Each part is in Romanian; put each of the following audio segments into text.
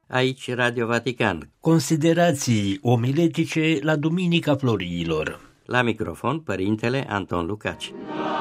Aici Radio Vatican. Considerații omiletice la Duminica Floriilor. La microfon, Părintele Anton Lucaci.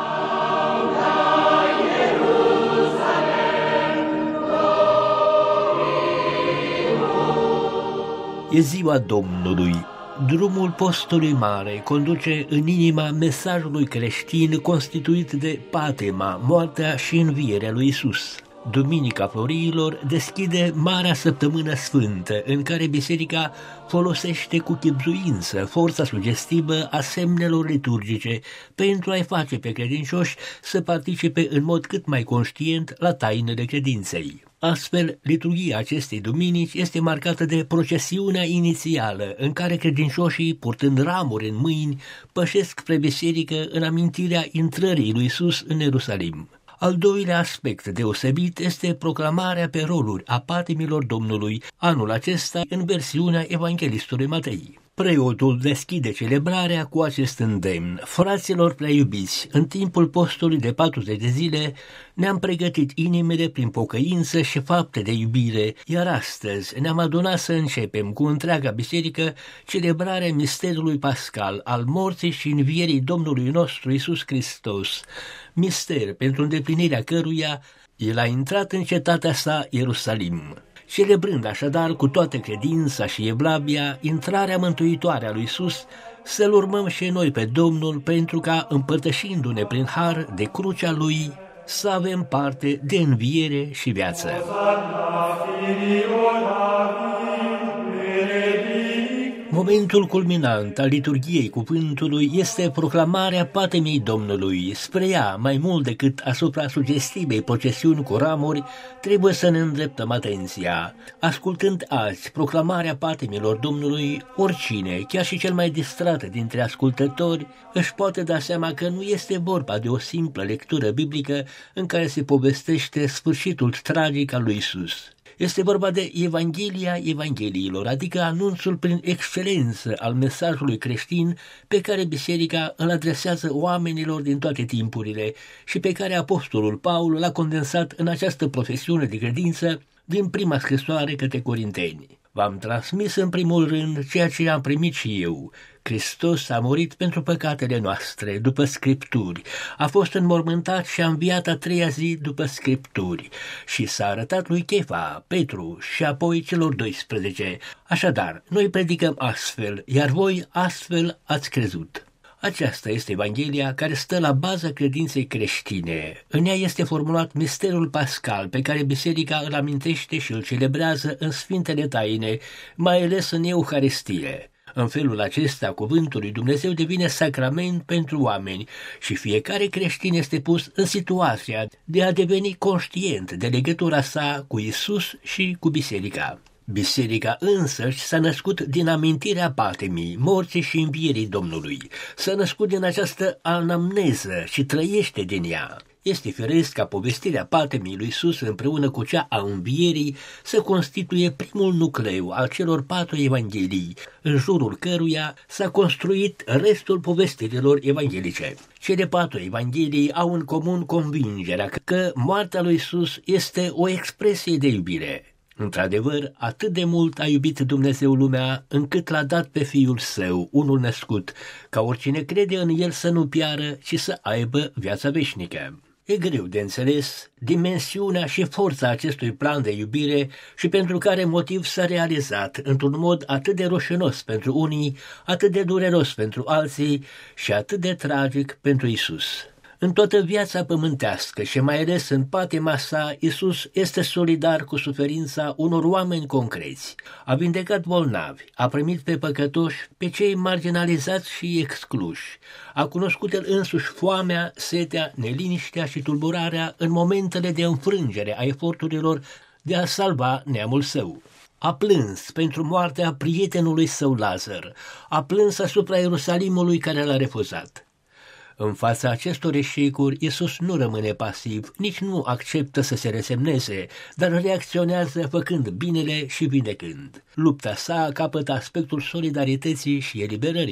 E ziua Domnului. Drumul postului mare conduce în inima mesajului creștin constituit de patema, moartea și învierea lui Isus. Duminica Floriilor deschide Marea Săptămână Sfântă, în care biserica folosește cu chibzuință forța sugestivă a semnelor liturgice pentru a-i face pe credincioși să participe în mod cât mai conștient la tainele credinței. Astfel, liturghia acestei duminici este marcată de procesiunea inițială, în care credincioșii, purtând ramuri în mâini, pășesc spre biserică în amintirea intrării lui Isus în Ierusalim. Al doilea aspect deosebit este proclamarea pe roluri a patimilor Domnului, anul acesta în versiunea Evanghelistului Matei. Preotul deschide celebrarea cu acest îndemn: fraților prea iubiți, în timpul postului de 40 de zile ne-am pregătit inimile prin pocăință și fapte de iubire, iar astăzi ne-am adunat să începem cu întreaga biserică celebrarea misterului pascal al morții și învierii Domnului nostru Iisus Hristos, mister pentru îndeplinirea căruia El a intrat în cetatea sa Ierusalim. Celebrând așadar cu toată credința și evlavia intrarea mântuitoare a lui Iisus, să-L urmăm și noi pe Domnul, pentru ca, împărtășindu-ne prin har de crucea Lui, să avem parte de înviere și viață. Momentul culminant al liturghiei cuvântului este proclamarea patimii Domnului. Spre ea, mai mult decât asupra sugestivei procesiuni cu ramuri, trebuie să ne îndreptăm atenția. Ascultând azi proclamarea patimilor Domnului, oricine, chiar și cel mai distrat dintre ascultători, își poate da seama că nu este vorba de o simplă lectură biblică în care se povestește sfârșitul tragic al lui Isus. Este vorba de Evanghelia Evangheliilor, adică anunțul prin excelență al mesajului creștin pe care biserica îl adresează oamenilor din toate timpurile și pe care apostolul Paul l-a condensat în această profesiune de credință din prima scrisoare către Corinteni. V-am transmis în primul rând ceea ce am primit și eu. Hristos a murit pentru păcatele noastre, după Scripturi, a fost înmormântat și a înviat a treia zi după Scripturi și s-a arătat lui Chefa, Petru și apoi celor 12. Așadar, noi predicăm astfel, iar voi astfel ați crezut. Aceasta este Evanghelia care stă la baza credinței creștine. În ea este formulat misterul pascal pe care biserica îl amintește și îl celebrează în sfintele taine, mai ales în Euharistie. În felul acesta, cuvântul lui Dumnezeu devine sacrament pentru oameni și fiecare creștin este pus în situația de a deveni conștient de legătura sa cu Isus și cu biserica. Biserica însăși s-a născut din amintirea patimii, morții și învierii Domnului. S-a născut din această anamneză și trăiește din ea. Este firesc ca povestirea patimii lui Isus împreună cu cea a învierii să constituie primul nucleu al celor 4 evanghelii, în jurul căruia s-a construit restul povestirilor evanghelice. Cele 4 evanghelii au în comun convingerea că moartea lui Isus este o expresie de iubire. Într-adevăr, atât de mult a iubit Dumnezeu lumea, încât l-a dat pe Fiul Său, unul născut, ca oricine crede în El să nu piară, ci să aibă viața veșnică. E greu de înțeles dimensiunea și forța acestui plan de iubire și pentru care motiv s-a realizat într-un mod atât de rușinos pentru unii, atât de dureros pentru alții și atât de tragic pentru Isus. În toată viața pământească și mai ales în patima sa, Iisus este solidar cu suferința unor oameni concreți. A vindecat bolnavi, a primit pe păcătoși, pe cei marginalizați și excluși. A cunoscut el însuși foamea, setea, neliniștea și tulburarea în momentele de înfrângere a eforturilor de a salva neamul său. A plâns pentru moartea prietenului său Lazar, a plâns asupra Ierusalimului care l-a refuzat. În fața acestor eșecuri, Iisus nu rămâne pasiv, nici nu acceptă să se resemneze, dar reacționează făcând binele și vindecând. Lupta sa capătă aspectul solidarității și eliberării.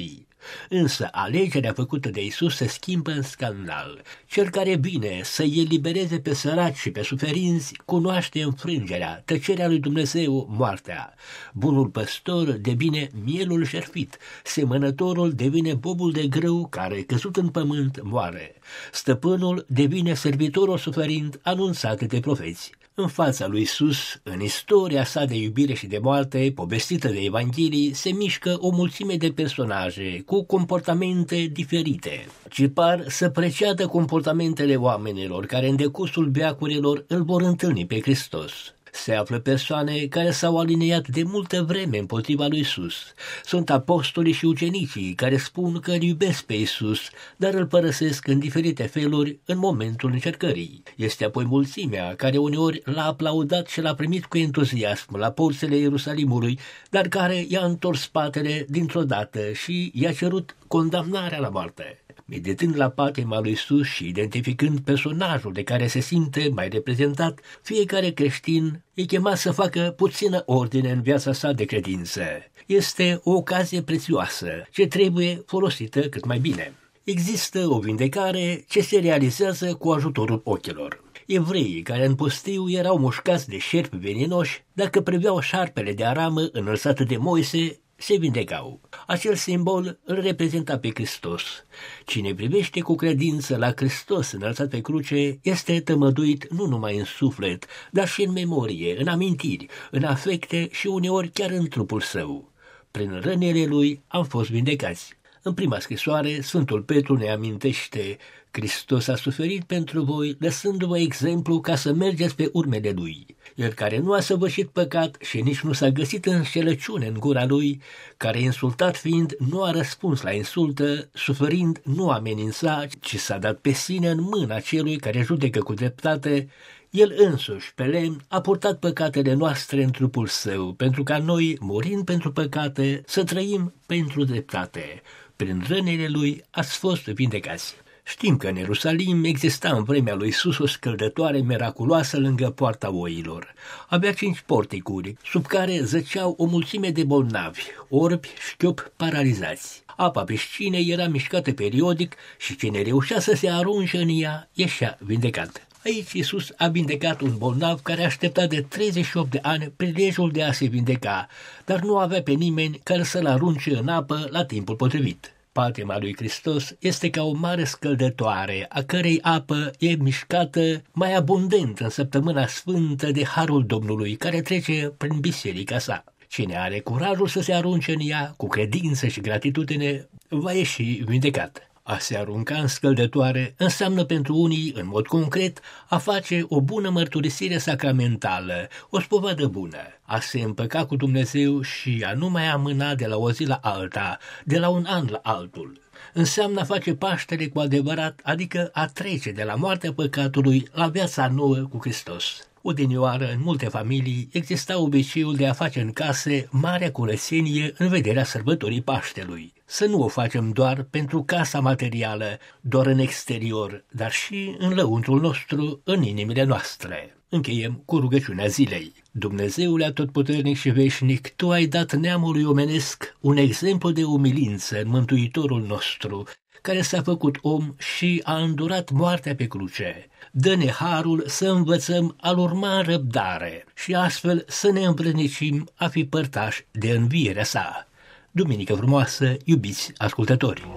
Însă alegerea făcută de Iisus se schimbă în scandal. Cel care e bine să-i elibereze pe săraci și pe suferinți cunoaște înfrângerea, tăcerea lui Dumnezeu, moartea. Bunul păstor devine mielul jertfit, semănătorul devine bobul de grâu care, căzut în pământ, moare. Stăpânul devine servitorul suferind anunțat de profeți. În fața lui Iisus, în istoria sa de iubire și de moarte, povestită de Evanghelii, se mișcă o mulțime de personaje cu comportamente diferite, ce par să preceadă comportamentele oamenilor care în decursul veacurilor îl vor întâlni pe Hristos. Se află persoane care s-au aliniat de multă vreme împotriva lui Iisus. Sunt apostolii și ucenicii care spun că îl iubesc pe Iisus, dar îl părăsesc în diferite feluri în momentul încercării. Este apoi mulțimea care uneori l-a aplaudat și l-a primit cu entuziasm la porțile Ierusalimului, dar care i-a întors spatele dintr-o dată și i-a cerut condamnarea la moarte. Meditând la patima lui Iisus și identificând personajul de care se simte mai reprezentat, fiecare creștin e chemat să facă puțină ordine în viața sa de credință. Este o ocazie prețioasă ce trebuie folosită cât mai bine. Există o vindecare ce se realizează cu ajutorul ochilor. Evreii care în pustiu erau mușcați de șerpi veninoși, dacă priveau șarpele de aramă înălțat de Moise, se vindecau. Acel simbol îl reprezenta pe Hristos. Cine privește cu credință la Hristos înălțat pe cruce este tămăduit nu numai în suflet, dar și în memorie, în amintiri, în afecte și uneori chiar în trupul său. Prin rănile lui am fost vindecați. În prima scrisoare, Sfântul Petru ne amintește: Hristos a suferit pentru voi, lăsându-vă exemplu ca să mergeți pe urmele lui. El care nu a săvârșit păcat și nici nu s-a găsit înșelăciune în gura lui, care insultat fiind nu a răspuns la insultă, suferind nu amenința, ci s-a dat pe sine în mâna celui care judecă cu dreptate, el însuși, pe lemn, a purtat păcatele noastre în trupul său, pentru ca noi, murind pentru păcate, să trăim pentru dreptate. Prin rănile lui ați fost vindecați. Știm că în Ierusalim exista în vremea lui Iisus o scăldătoare miraculoasă lângă poarta oilor. Avea 5 porticuri, sub care zăceau o mulțime de bolnavi, orbi, șchiopi, paralizați. Apa piscinei era mișcată periodic și cine reușea să se arunce în ea, ieșea vindecat. Aici Iisus a vindecat un bolnav care aștepta de 38 de ani prilejul de a se vindeca, dar nu avea pe nimeni care să-l arunce în apă la timpul potrivit. Patima lui Hristos este ca o mare scăldătoare, a cărei apă e mișcată mai abundent în săptămâna sfântă de harul Domnului, care trece prin biserica sa. Cine are curajul să se arunce în ea, cu credință și gratitudine, va ieși vindecat. A se arunca în scăldătoare înseamnă pentru unii, în mod concret, a face o bună mărturisire sacramentală, o spovadă bună, a se împăca cu Dumnezeu și a nu mai amâna de la o zi la alta, de la un an la altul. Înseamnă a face Paștele cu adevărat, adică a trece de la moartea păcatului la viața nouă cu Hristos. Odinioară, în multe familii, exista obiceiul de a face în case marea curățenie în vederea sărbătorii Paștelui. Să nu o facem doar pentru casa materială, doar în exterior, dar și în lăuntrul nostru, în inimile noastre. Încheiem cu rugăciunea zilei. Dumnezeule atotputernic și veșnic, Tu ai dat neamului omenesc un exemplu de umilință în Mântuitorul nostru, care s-a făcut om și a îndurat moartea pe cruce. Dă-ne harul să învățăm a-L urma în răbdare și astfel să ne împrăznicim a fi părtași de învierea sa. Duminică frumoasă, iubiți ascultători!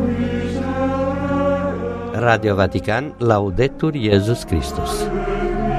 Radio Vatican, Laudetur Iesus Christus.